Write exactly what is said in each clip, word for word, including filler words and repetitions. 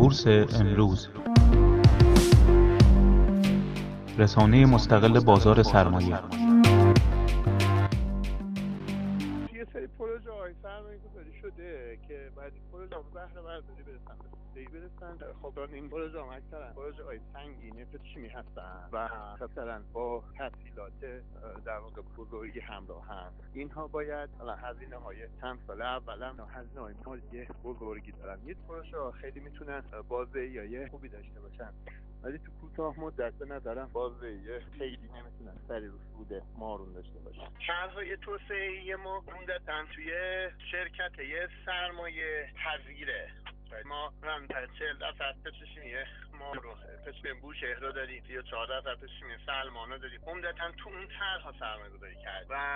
بورس امروز، رسانه مستقل بازار سرمایه. یه سری پروژه های سرمایه گذاری شده که بعد این پروژه ها بهره برداری برسن به برسن خب این پروژه ها اکثرا پروژه های سنگین پتروشیمی هستن و مثلا با تسهیلات در واقع بزرگی همراه هم. اینها باید هزینه های چند سال اول هم هزینه های مالی بزرگی دارن. این پروژه ها خیلی میتونن بازدهی خوبی داشته باشن، ولی تو کوتاه مدت به نظرم بازدهی خیلی نمیتونن سری رو سود مارون داشته باشن. طرحهای توسعه‌ای ما عمدتاً توی شرکت یه سرمایه پذیره. ما رمضان چهل درصد پتروشیمی ما رو پتروشیمی بوشهر رو داریم، یا چهار درصد پتروشیمی سلمان رو داریم. عمدتاً تو اون طرحها سرمایه گذاری کرد و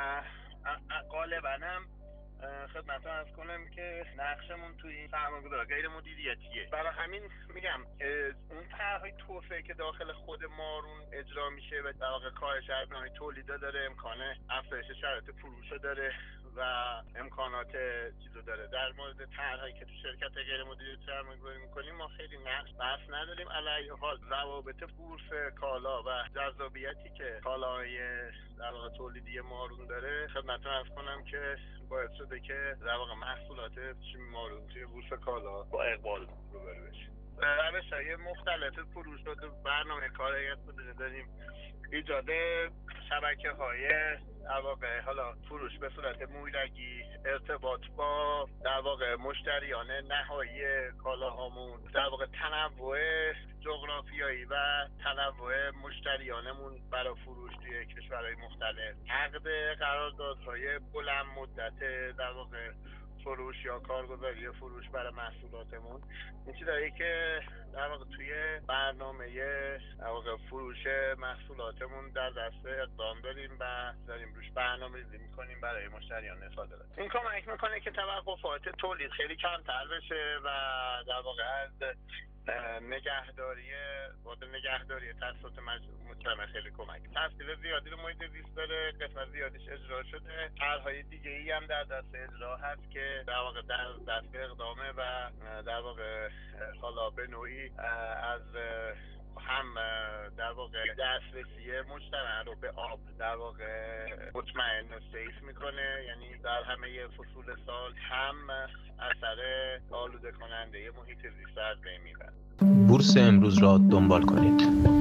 غالباً هم خدمتتون عرض کنم که نقشمون توی این سرمایه‌گذاری غیر مدیریتیه. برای همین میگم اون طرح‌های توسعه که داخل خود مارون اجرا میشه و در واقع کاهش هزینه‌های تولیدا داره، امکان افزایش شرایط فروش داره و امکانات چیزو داره. در مورد طرحی که تو شرکت غیر مدیریتی سرمایه‌گذاری می‌کنیم ما خیلی نقش بحث نداریم. علیه حال روابط بورس کالا و جذابیتی که کالاهای در واقع تولیدی مارون داره، خدمتتون عرض کنم که باعث شده که در واقع محصولات مارون توی بورس کالا با اقبال روبرو بشه. روش‌های مختلف فروش و برنامه کارایی داریم. ایجاد شبکه‌های در واقع حالا فروش به صورت مویلگی، ارتباط با در واقع مشتریان نهایی کالاهامون، در واقع تنوع جغرافیایی و تنوع مشتریانمون برای فروش توی کشورهای مختلف، عقد قراردادهای بلند مدت در واقع فروش یا کارگزاری فروش برای محصولاتمون. این چیزایی که در واقع توی برنامه در واقع فروش محصولاتمون در دست اقدام داریم و داریم روش برنامه‌ریزی می‌کنیم برای مشتریان صادرات. این کمک می‌کنه که توقفات تولید خیلی کمتر بشه و در واقع از نگهداری بود نگهداری توسط مجموعه خیلی کمک. تاثیر زیادی رو محیط زیست داره، قسمت زیادیش اجرا شده. طرح‌های دیگه‌ای هم در دست اجرا هست که در واقع در دست اقدامه و در واقع حالا به نوعی از هم در واقع دسترسی مشتری رو به آب در واقع مطمئن سیف میکنه، یعنی در همه فصول سال هم اثر آلوده کننده محیط زیست از بین میبره. بورس امروز را دنبال کنید.